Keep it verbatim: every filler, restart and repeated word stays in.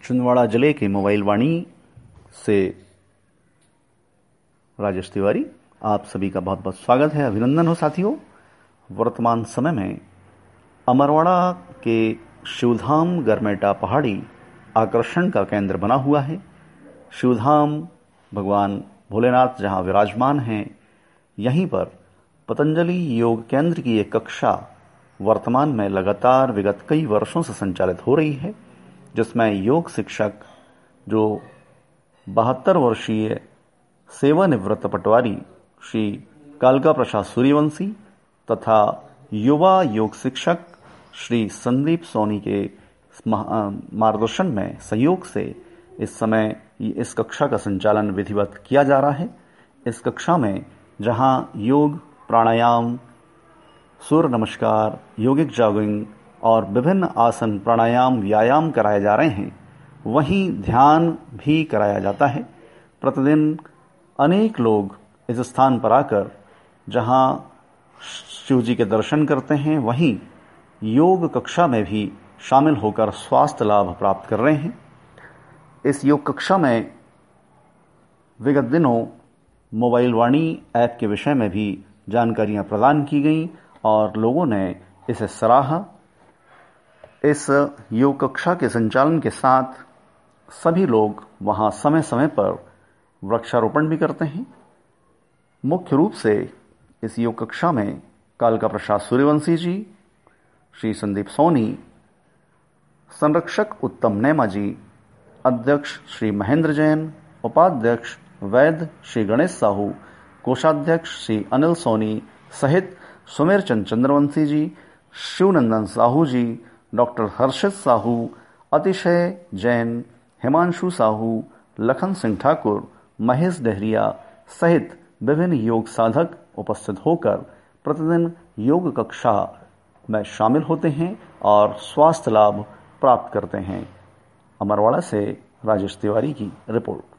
छिंदवाड़ा जिले के मोबाइल वाणी से राजेश तिवारी आप सभी का बहुत बहुत स्वागत है, अभिनंदन हो साथियों। वर्तमान समय में अमरवाड़ा के शिवधाम गरमेटा पहाड़ी आकर्षण का केंद्र बना हुआ है। शिवधाम भगवान भोलेनाथ जहां विराजमान हैं, यहीं पर पतंजलि योग केंद्र की एक कक्षा वर्तमान में लगातार विगत कई वर्षों से संचालित हो रही है, जिसमें योग शिक्षक जो बहत्तर वर्षीय सेवानिवृत्त पटवारी श्री कालका प्रसाद सूर्यवंशी तथा युवा योग शिक्षक श्री संदीप सोनी के मार्गदर्शन में सहयोग से इस समय इस कक्षा का संचालन विधिवत किया जा रहा है। इस कक्षा में जहां योग, प्राणायाम, सूर्य नमस्कार, योगिक जॉगिंग और विभिन्न आसन, प्राणायाम, व्यायाम कराए जा रहे हैं, वहीं ध्यान भी कराया जाता है। प्रतिदिन अनेक लोग इस स्थान पर आकर जहां शिव जी के दर्शन करते हैं, वहीं योग कक्षा में भी शामिल होकर स्वास्थ्य लाभ प्राप्त कर रहे हैं। इस योग कक्षा में विगत दिनों मोबाइल वाणी ऐप के विषय में भी जानकारियां प्रदान की गईं और लोगों ने इसे सराहा। इस योग कक्षा के संचालन के साथ सभी लोग वहां समय समय पर वृक्षारोपण भी करते हैं। मुख्य रूप से इस योग कक्षा में कालका प्रसाद सूर्यवंशी जी, श्री संदीप सोनी, संरक्षक उत्तम नेमा जी, अध्यक्ष श्री महेंद्र जैन, उपाध्यक्ष वैद्य श्री गणेश साहू, कोषाध्यक्ष श्री अनिल सोनी सहित सुमेर चंद चंद्रवंशी जी, शिवनंदन साहू जी, डॉक्टर हर्षित साहू, अतिशय जैन, हिमांशु साहू, लखन सिंह ठाकुर, महेश डहरिया सहित विभिन्न योग साधक उपस्थित होकर प्रतिदिन योग कक्षा में शामिल होते हैं और स्वास्थ्य लाभ प्राप्त करते हैं। अमरवाड़ा से राजेश तिवारी की रिपोर्ट।